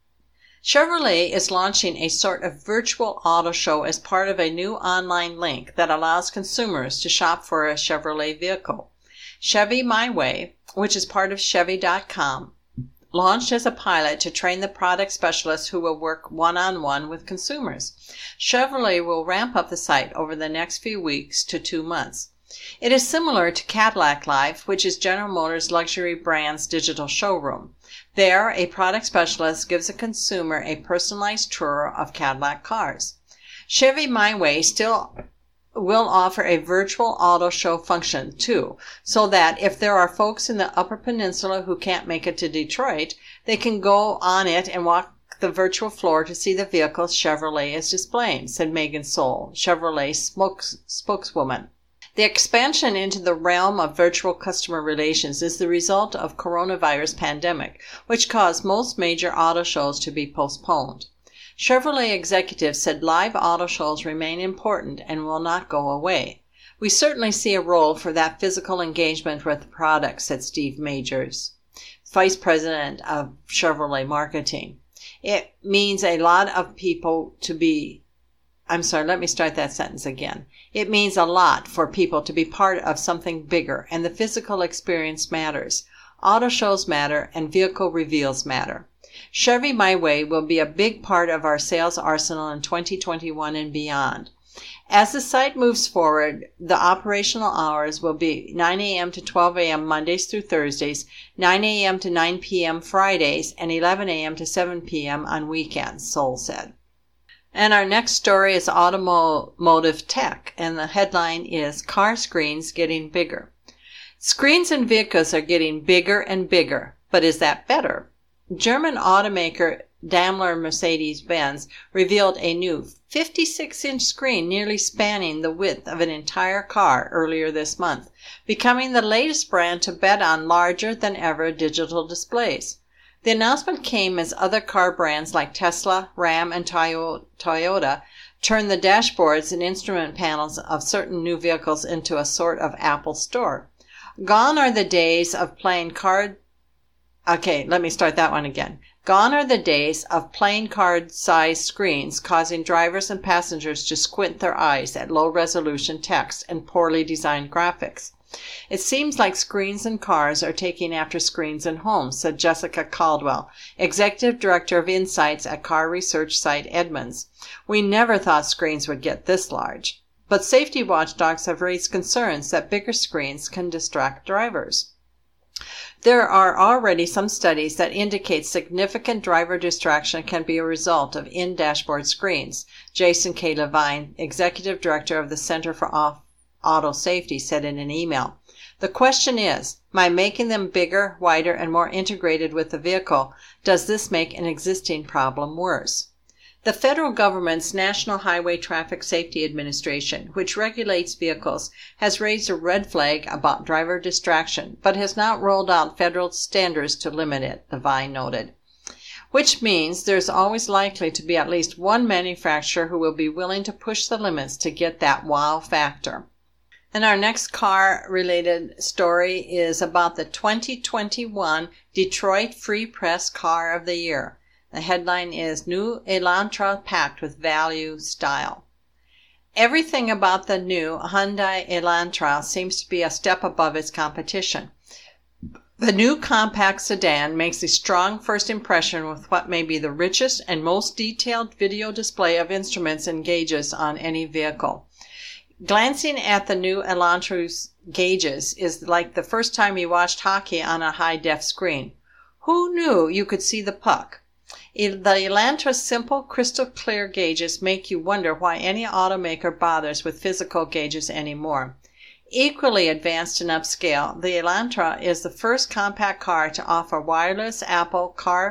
Chevrolet is launching a sort of virtual auto show as part of a new online link that allows consumers to shop for a Chevrolet vehicle. Chevy My Way, which is part of Chevy dot com, launched as a pilot to train the product specialists who will work one-on-one with consumers. Chevrolet will ramp up the site over the next few weeks to two months. It is similar to Cadillac Live, which is General Motors luxury brand's digital showroom. There, a product specialist gives a consumer a personalized tour of Cadillac cars. Chevy My Way still will offer a virtual auto show function too, so that if there are folks in the Upper Peninsula who can't make it to Detroit, they can go on it and walk the virtual floor to see the vehicles Chevrolet is displaying, said Megan Soul, Chevrolet spokes, spokeswoman. The expansion into the realm of virtual customer relations is the result of coronavirus pandemic, which caused most major auto shows to be postponed. Chevrolet executives said live auto shows remain important and will not go away. We certainly see a role for that physical engagement with the product, said Steve Majors, Vice President of Chevrolet Marketing. It means a lot of people to be I'm sorry, let me start that sentence again. It means a lot for people to be part of something bigger, and the physical experience matters. Auto shows matter, and vehicle reveals matter. Chevy My Way will be a big part of our sales arsenal in twenty twenty-one and beyond. As the site moves forward, the operational hours will be nine a.m. to twelve a.m. Mondays through Thursdays, nine a.m. to nine p.m. Fridays, and eleven a.m. to seven p.m. on weekends, Soul said. And our next story is automotive tech, and the headline is Car Screens Getting Bigger. Screens in vehicles are getting bigger and bigger, but is that better? German automaker Daimler Mercedes-Benz revealed a new fifty-six inch screen nearly spanning the width of an entire car earlier this month, becoming the latest brand to bet on larger than ever digital displays. The announcement came as other car brands like Tesla, Ram, and Toyota turned the dashboards and instrument panels of certain new vehicles into a sort of Apple store. Gone are the days of playing card... Okay, let me start that one again. Gone are the days of playing card-sized screens causing drivers and passengers to squint their eyes at low-resolution text and poorly designed graphics. It seems like screens in cars are taking after screens in homes, said Jessica Caldwell, Executive Director of Insights at car research site Edmunds. We never thought screens would get this large. But safety watchdogs have raised concerns that bigger screens can distract drivers. There are already some studies that indicate significant driver distraction can be a result of in-dashboard screens, Jason K. Levine, Executive Director of the Center for Off Auto Safety, said in an email. The question is, by making them bigger, wider, and more integrated with the vehicle, does this make an existing problem worse? The federal government's National Highway Traffic Safety Administration, which regulates vehicles, has raised a red flag about driver distraction, but has not rolled out federal standards to limit it, Levine noted. Which means there's always likely to be at least one manufacturer who will be willing to push the limits to get that wow factor. And our next car-related story is about the twenty twenty-one Detroit Free Press Car of the Year. The headline is New Elantra Packed with Value Style. Everything about the new Hyundai Elantra seems to be a step above its competition. The new compact sedan makes a strong first impression with what may be the richest and most detailed video display of instruments and gauges on any vehicle. Glancing at the new Elantra's gauges is like the first time you watched hockey on a high-def screen. Who knew you could see the puck? The Elantra's simple, crystal-clear gauges make you wonder why any automaker bothers with physical gauges anymore. Equally advanced and upscale, the Elantra is the first compact car to offer wireless Apple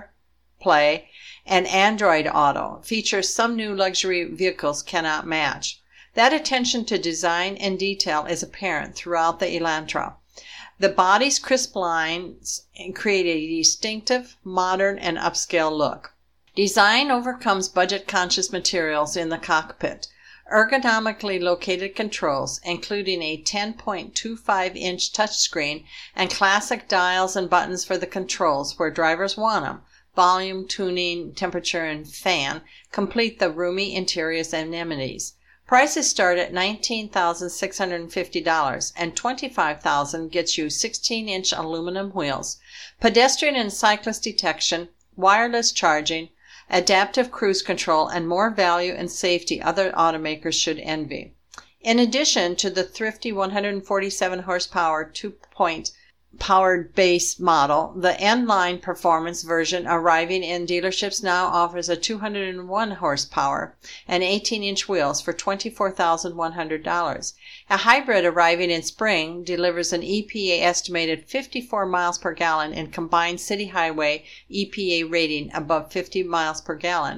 CarPlay and Android Auto, features some new luxury vehicles cannot match. That attention to design and detail is apparent throughout the Elantra. The body's crisp lines create a distinctive, modern, and upscale look. Design overcomes budget-conscious materials in the cockpit. Ergonomically located controls, including a ten point two five inch touchscreen and classic dials and buttons for the controls where drivers want them, volume, tuning, temperature, and fan, complete the roomy interior's amenities. Prices start at nineteen thousand six hundred fifty dollars and twenty-five thousand dollars gets you sixteen inch aluminum wheels, pedestrian and cyclist detection, wireless charging, adaptive cruise control, and more value and safety other automakers should envy. In addition to the thrifty one hundred forty-seven horsepower two-point powered base model, the N-Line Performance version arriving in dealerships now offers a two hundred one horsepower and eighteen inch wheels for twenty-four thousand one hundred dollars. A hybrid arriving in spring delivers an E P A estimated fifty-four miles per gallon in combined city highway E P A rating above fifty miles per gallon.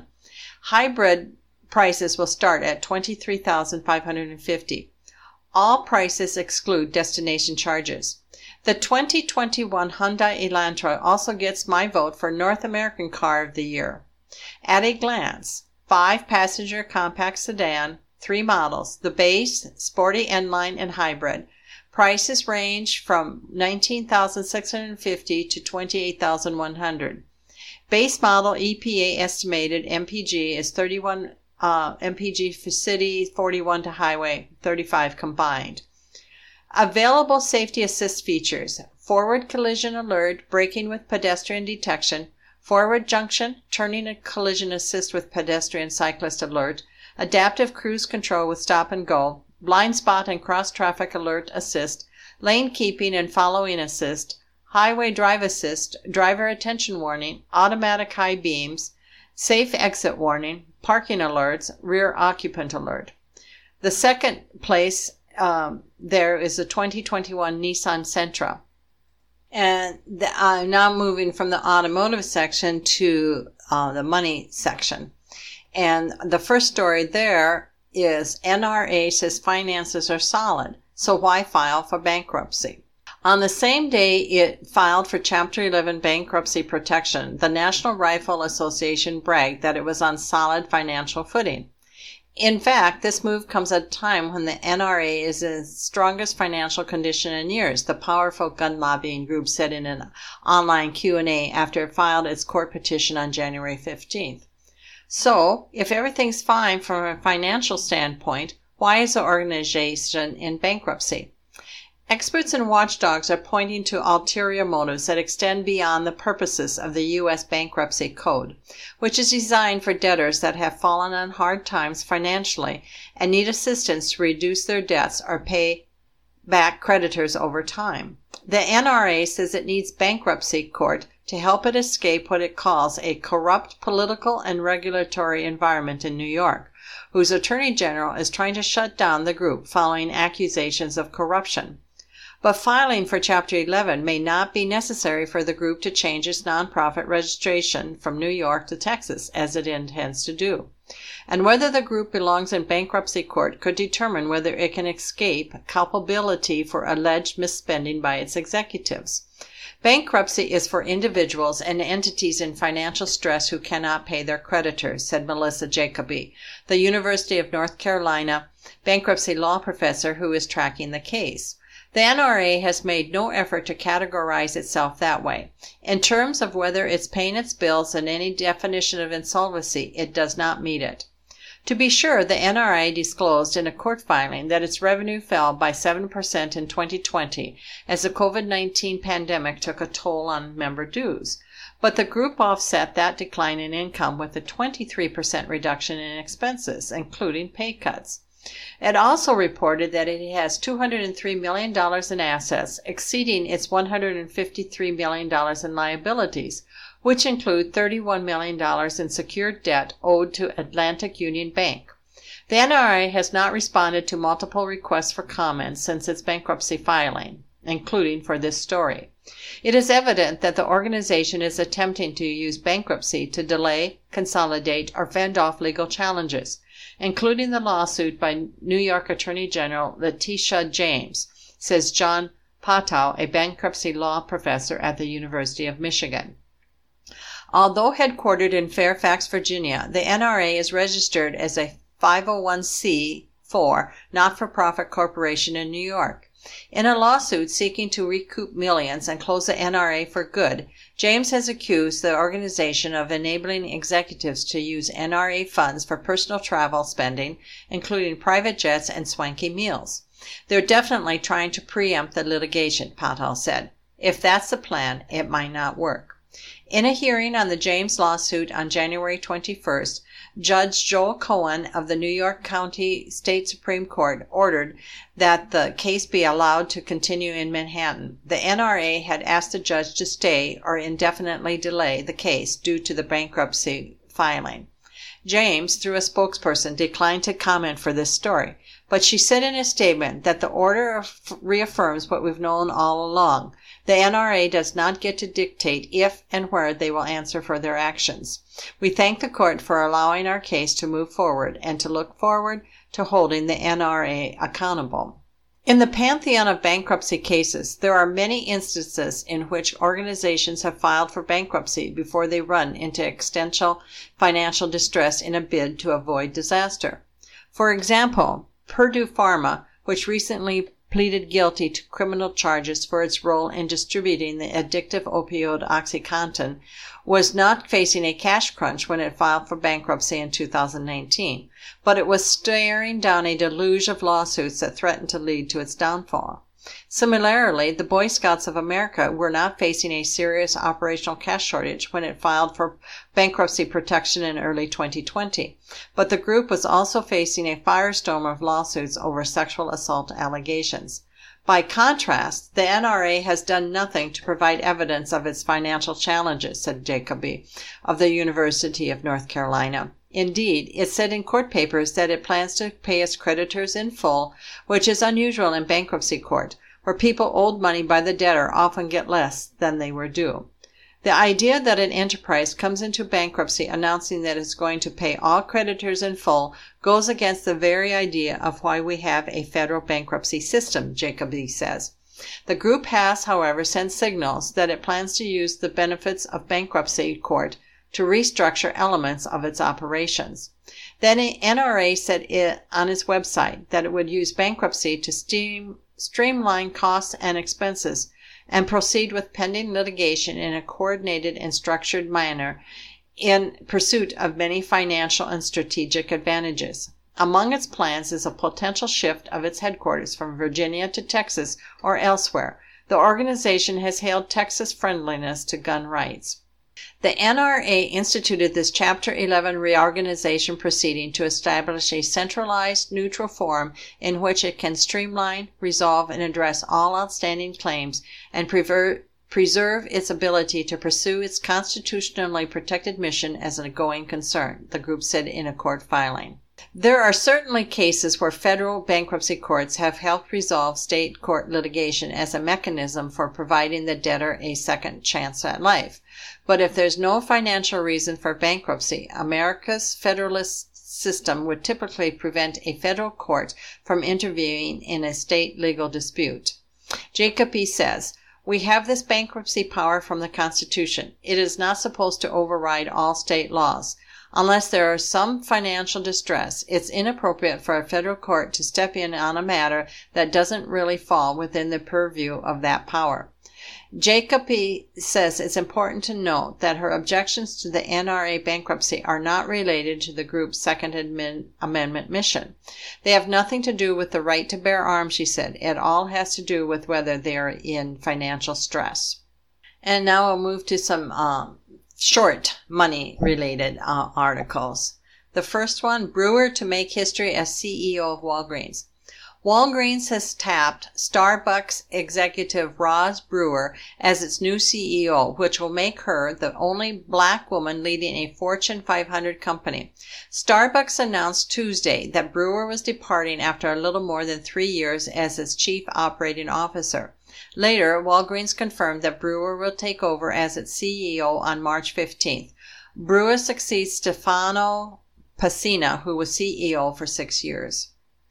Hybrid prices will start at twenty-three thousand five hundred fifty dollars. All prices exclude destination charges. The twenty twenty-one Hyundai Elantra also gets my vote for North American Car of the Year. At a glance, five-passenger compact sedan, three models, the base, sporty N-Line, and hybrid. Prices range from nineteen thousand six hundred fifty dollars to twenty-eight thousand one hundred dollars. Base model E P A estimated M P G is thirty-one uh, M P G for city, forty-one to highway, thirty-five combined. Available safety assist features: forward collision alert, braking with pedestrian detection, forward junction, turning and collision assist with pedestrian cyclist alert, adaptive cruise control with stop and go, blind spot and cross traffic alert assist, lane keeping and following assist, highway drive assist, driver attention warning, automatic high beams, safe exit warning, parking alerts, rear occupant alert. The second place Um, there is a twenty twenty-one Nissan Sentra. And the, I'm now moving from the automotive section to uh, the money section. And the first story there is N R A says finances are solid, so why file for bankruptcy? On the same day it filed for Chapter eleven bankruptcy protection, the National Rifle Association bragged that it was on solid financial footing. In fact, this move comes at a time when the N R A is in its strongest financial condition in years, the powerful gun lobbying group said in an online Q and A after it filed its court petition on January fifteenth. So, if everything's fine from a financial standpoint, why is the organization in bankruptcy? Experts and watchdogs are pointing to ulterior motives that extend beyond the purposes of the U S Bankruptcy Code, which is designed for debtors that have fallen on hard times financially and need assistance to reduce their debts or pay back creditors over time. The N R A says it needs bankruptcy court to help it escape what it calls a corrupt political and regulatory environment in New York, whose Attorney General is trying to shut down the group following accusations of corruption. But filing for Chapter eleven may not be necessary for the group to change its nonprofit registration from New York to Texas, as it intends to do. And whether the group belongs in bankruptcy court could determine whether it can escape culpability for alleged misspending by its executives. Bankruptcy is for individuals and entities in financial stress who cannot pay their creditors, said Melissa Jacoby, the University of North Carolina bankruptcy law professor who is tracking the case. The N R A has made no effort to categorize itself that way. In terms of whether it's paying its bills and any definition of insolvency, it does not meet it. To be sure, the N R A disclosed in a court filing that its revenue fell by seven percent in twenty twenty as the COVID nineteen pandemic took a toll on member dues. But the group offset that decline in income with a twenty-three percent reduction in expenses, including pay cuts. It also reported that it has two hundred three million dollars in assets, exceeding its one hundred fifty-three million dollars in liabilities, which include thirty-one million dollars in secured debt owed to Atlantic Union Bank. The N R A has not responded to multiple requests for comments since its bankruptcy filing, including for this story. It is evident that the organization is attempting to use bankruptcy to delay, consolidate, or fend off legal challenges, including the lawsuit by New York Attorney General Letitia James, says John Patow, a bankruptcy law professor at the University of Michigan. Although headquartered in Fairfax, Virginia, the N R A is registered as a five oh one c four not-for-profit corporation in New York. In a lawsuit seeking to recoup millions and close the N R A for good, James has accused the organization of enabling executives to use N R A funds for personal travel spending, including private jets and swanky meals. They're definitely trying to preempt the litigation, Patow said. If that's the plan, it might not work. In a hearing on the James lawsuit on January twenty-first, Judge Joel Cohen of the New York County State Supreme Court ordered that the case be allowed to continue in Manhattan. The N R A had asked the judge to stay or indefinitely delay the case due to the bankruptcy filing. James, through a spokesperson, declined to comment for this story, but she said in a statement that the order reaffirms what we've known all along. The N R A does not get to dictate if and where they will answer for their actions. We thank the court for allowing our case to move forward and to look forward to holding the N R A accountable. In the pantheon of bankruptcy cases, there are many instances in which organizations have filed for bankruptcy before they run into existential financial distress in a bid to avoid disaster. For example, Purdue Pharma, which recently pleaded guilty to criminal charges for its role in distributing the addictive opioid OxyContin, was not facing a cash crunch when it filed for bankruptcy in two thousand nineteen, but it was staring down a deluge of lawsuits that threatened to lead to its downfall. Similarly, the Boy Scouts of America were not facing a serious operational cash shortage when it filed for bankruptcy protection in early twenty twenty, but the group was also facing a firestorm of lawsuits over sexual assault allegations. By contrast, the N R A has done nothing to provide evidence of its financial challenges, said Jacoby of the University of North Carolina. Indeed, it said in court papers that it plans to pay its creditors in full, which is unusual in bankruptcy court, where people owed money by the debtor often get less than they were due. The idea that an enterprise comes into bankruptcy announcing that it's going to pay all creditors in full goes against the very idea of why we have a federal bankruptcy system, Jacoby says. The group has, however, sent signals that it plans to use the benefits of bankruptcy court to restructure elements of its operations. Then N R A said it, on its website that it would use bankruptcy to steam, streamline costs and expenses and proceed with pending litigation in a coordinated and structured manner in pursuit of many financial and strategic advantages. Among its plans is a potential shift of its headquarters from Virginia to Texas or elsewhere. The organization has hailed Texas friendliness to gun rights. The N R A instituted this Chapter eleven reorganization proceeding to establish a centralized, neutral forum in which it can streamline, resolve, and address all outstanding claims and prever- preserve its ability to pursue its constitutionally protected mission as a going concern, the group said in a court filing. There are certainly cases where federal bankruptcy courts have helped resolve state court litigation as a mechanism for providing the debtor a second chance at life. But if there's no financial reason for bankruptcy, America's federalist system would typically prevent a federal court from intervening in a state legal dispute. Jacoby says, We have this bankruptcy power from the Constitution. It is not supposed to override all state laws. Unless there is some financial distress, it's inappropriate for a federal court to step in on a matter that doesn't really fall within the purview of that power. Jacoby says it's important to note that her objections to the N R A bankruptcy are not related to the group's Second Amendment mission. They have nothing to do with the right to bear arms, she said. It all has to do with whether they are in financial stress. And now we'll move to some um, short money-related uh, articles. The first one, Brewer to make history as C E O of Walgreens. Walgreens has tapped Starbucks executive Roz Brewer as its new C E O, which will make her the only black woman leading a Fortune five hundred company. Starbucks announced Tuesday that Brewer was departing after a little more than three years as its chief operating officer. Later, Walgreens confirmed that Brewer will take over as its C E O on March fifteenth. Brewer succeeds Stefano Pessina, who was C E O for six years.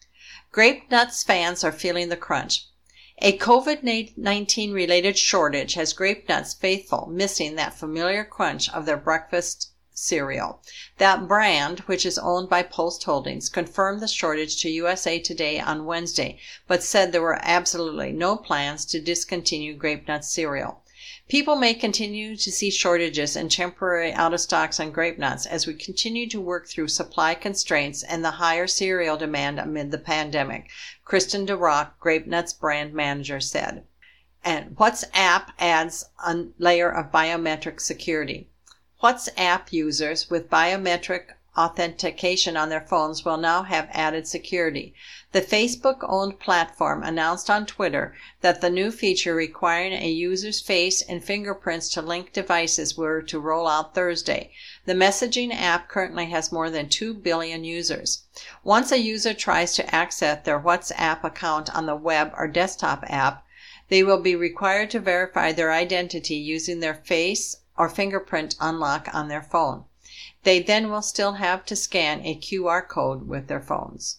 Grape Nuts fans are feeling the crunch. A COVID nineteen related shortage has Grape Nuts faithful missing that familiar crunch of their breakfast cereal. That brand, which is owned by Post Holdings, confirmed the shortage to U S A Today on Wednesday, but said there were absolutely no plans to discontinue Grape Nuts cereal. People may continue to see shortages and temporary out-of-stocks on Grape Nuts as we continue to work through supply constraints and the higher cereal demand amid the pandemic, Kristen DeRock, Grape Nuts brand manager, said. And WhatsApp adds a layer of biometric security. WhatsApp users with biometric authentication on their phones will now have added security. The Facebook-owned platform announced on Twitter that the new feature requiring a user's face and fingerprints to link devices were to roll out Thursday. The messaging app currently has more than two billion users. Once a user tries to access their WhatsApp account on the web or desktop app, they will be required to verify their identity using their face or fingerprint unlock on their phone. They then will still have to scan a Q R code with their phones.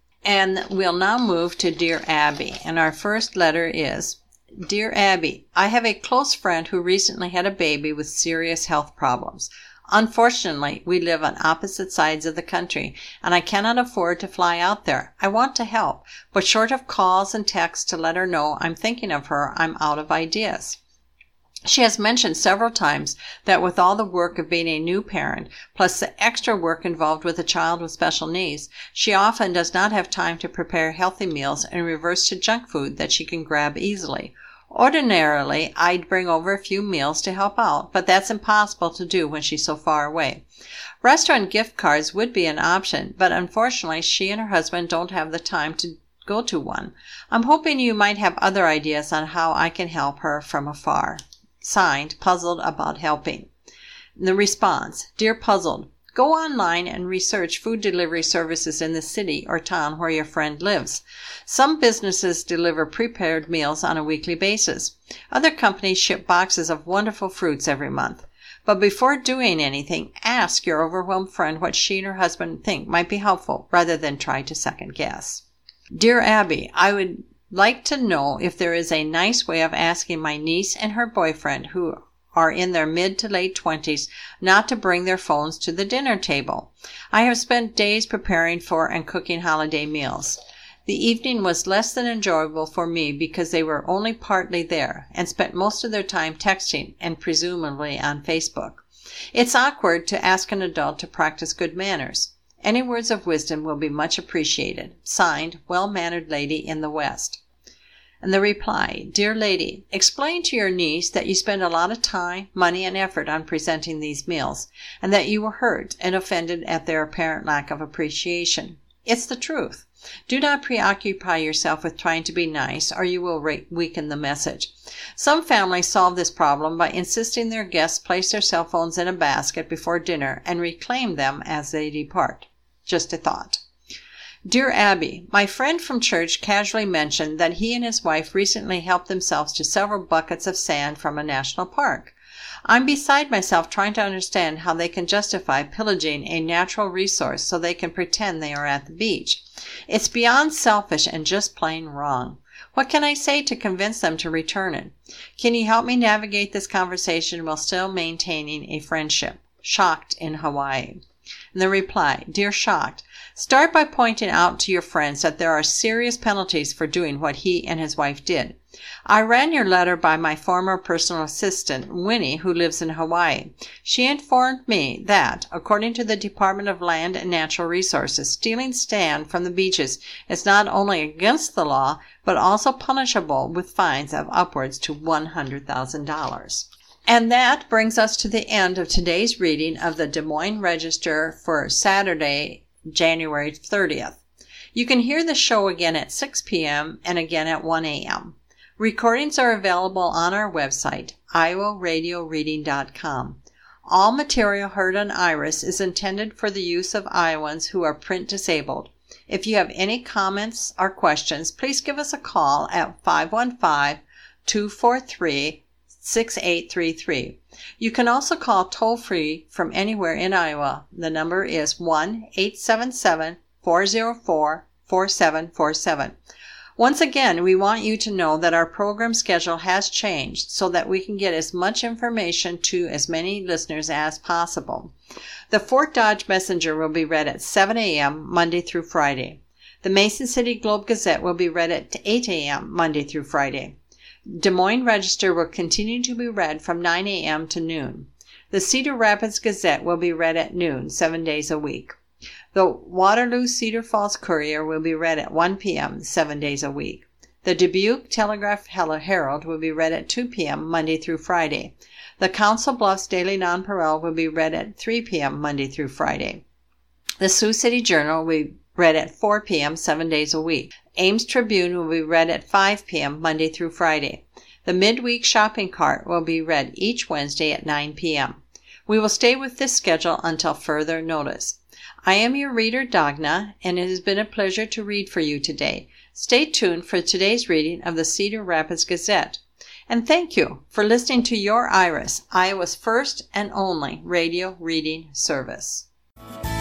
And we'll now move to Dear Abby. And our first letter is, Dear Abby, I have a close friend who recently had a baby with serious health problems. Unfortunately, we live on opposite sides of the country, and I cannot afford to fly out there. I want to help, but short of calls and texts to let her know I'm thinking of her, I'm out of ideas. She has mentioned several times that with all the work of being a new parent, plus the extra work involved with a child with special needs, she often does not have time to prepare healthy meals and reverts to junk food that she can grab easily. Ordinarily, I'd bring over a few meals to help out, but that's impossible to do when she's so far away. Restaurant gift cards would be an option, but unfortunately she and her husband don't have the time to go to one. I'm hoping you might have other ideas on how I can help her from afar. Signed, Puzzled About Helping. The response, Dear Puzzled, go online and research food delivery services in the city or town where your friend lives. Some businesses deliver prepared meals on a weekly basis. Other companies ship boxes of wonderful fruits every month. But before doing anything, ask your overwhelmed friend what she and her husband think might be helpful, rather than try to second guess. Dear Abby, I would like to know if there is a nice way of asking my niece and her boyfriend, who are in their mid to late twenties, not to bring their phones to the dinner table. I have spent days preparing for and cooking holiday meals. The evening was less than enjoyable for me because they were only partly there and spent most of their time texting and presumably on Facebook. It's awkward to ask an adult to practice good manners. Any words of wisdom will be much appreciated. Signed, Well-Mannered Lady in the West. And the reply, Dear Lady, explain to your niece that you spend a lot of time, money, and effort on presenting these meals, and that you were hurt and offended at their apparent lack of appreciation. It's the truth. Do not preoccupy yourself with trying to be nice, or you will re- weaken the message. Some families solve this problem by insisting their guests place their cell phones in a basket before dinner and reclaim them as they depart. Just a thought. Dear Abby, my friend from church casually mentioned that he and his wife recently helped themselves to several buckets of sand from a national park. I'm beside myself trying to understand how they can justify pillaging a natural resource so they can pretend they are at the beach. It's beyond selfish and just plain wrong. What can I say to convince them to return it? Can you help me navigate this conversation while still maintaining a friendship? Shocked in Hawaii. And the reply, Dear Shocked, start by pointing out to your friends that there are serious penalties for doing what he and his wife did. I ran your letter by my former personal assistant, Winnie, who lives in Hawaii. She informed me that, according to the Department of Land and Natural Resources, stealing sand from the beaches is not only against the law, but also punishable with fines of upwards to one hundred thousand dollars. And that brings us to the end of today's reading of the Des Moines Register for Saturday, January thirtieth. You can hear the show again at six p.m. and again at one a.m. Recordings are available on our website, iowa radio reading dot com. All material heard on Iris is intended for the use of Iowans who are print disabled. If you have any comments or questions, please give us a call at five one five, two four three, six eight three three. You can also call toll-free from anywhere in Iowa. The number is one eight seven seven, four zero four, four seven four seven. Once again, we want you to know that our program schedule has changed so that we can get as much information to as many listeners as possible. The Fort Dodge Messenger will be read at seven a.m. Monday through Friday. The Mason City Globe Gazette will be read at eight a.m. Monday through Friday. Des Moines Register will continue to be read from nine a.m. to noon. The Cedar Rapids Gazette will be read at noon, seven days a week. The Waterloo Cedar Falls Courier will be read at one p.m., seven days a week. The Dubuque Telegraph Herald will be read at two p.m. Monday through Friday. The Council Bluffs Daily Nonpareil will be read at three p.m. Monday through Friday. The Sioux City Journal will be read at four p.m. seven days a week. Ames Tribune will be read at five p.m. Monday through Friday. The Midweek Shopping Cart will be read each Wednesday at nine p.m. We will stay with this schedule until further notice. I am your reader, Dagna, and it has been a pleasure to read for you today. Stay tuned for today's reading of the Cedar Rapids Gazette. And thank you for listening to Your Iris, Iowa's first and only radio reading service.